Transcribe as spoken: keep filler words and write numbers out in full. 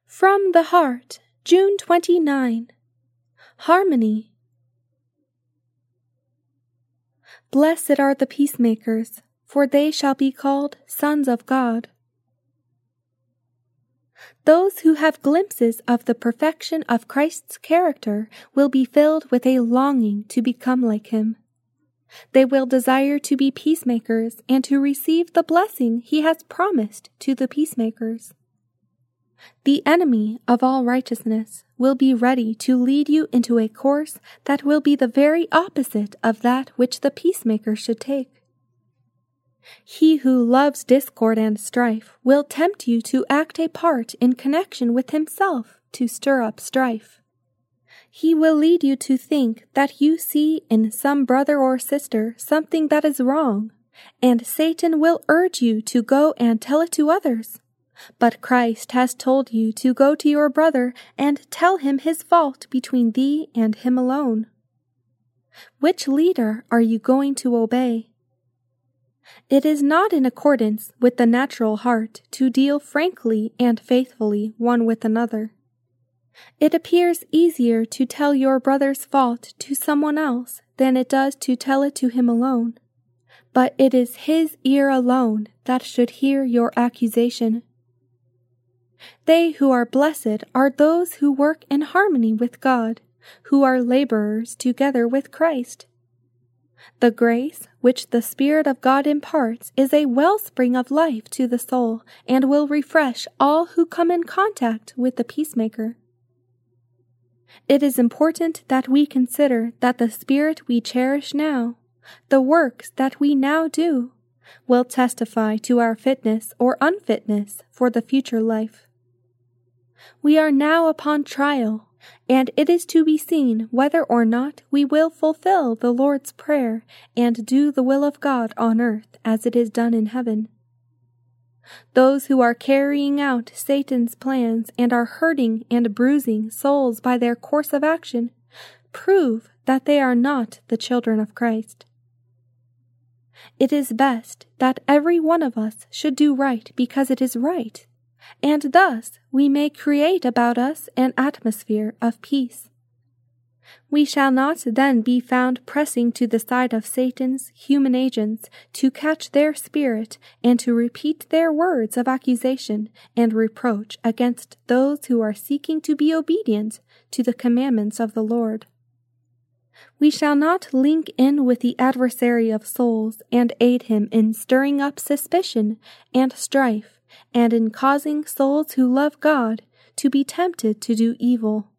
From the Heart, June twenty-ninth. Harmony. Blessed are the peacemakers, for they shall be called sons of God. Those who have glimpses of the perfection of Christ's character will be filled with a longing to become like him. They will desire to be peacemakers and to receive the blessing he has promised to the peacemakers. The enemy of all righteousness will be ready to lead you into a course that will be the very opposite of that which the peacemaker should take. He who loves discord and strife will tempt you to act a part in connection with himself to stir up strife. He will lead you to think that you see in some brother or sister something that is wrong, and Satan will urge you to go and tell it to others. But Christ has told you to go to your brother and tell him his fault between thee and him alone. Which leader are you going to obey? It is not in accordance with the natural heart to deal frankly and faithfully one with another. It appears easier to tell your brother's fault to someone else than it does to tell it to him alone. But it is his ear alone that should hear your accusation. They who are blessed are those who work in harmony with God, who are laborers together with Christ. The grace which the Spirit of God imparts is a wellspring of life to the soul and will refresh all who come in contact with the peacemaker. It is important that we consider that the spirit we cherish now, the works that we now do, will testify to our fitness or unfitness for the future life. We are now upon trial, and it is to be seen whether or not we will fulfill the Lord's Prayer and do the will of God on earth as it is done in heaven. Those who are carrying out Satan's plans and are hurting and bruising souls by their course of action prove that they are not the children of Christ. It is best that every one of us should do right because it is right, and thus we may create about us an atmosphere of peace. We shall not then be found pressing to the side of Satan's human agents to catch their spirit and to repeat their words of accusation and reproach against those who are seeking to be obedient to the commandments of the Lord. We shall not link in with the adversary of souls and aid him in stirring up suspicion and strife and in causing souls who love God to be tempted to do evil.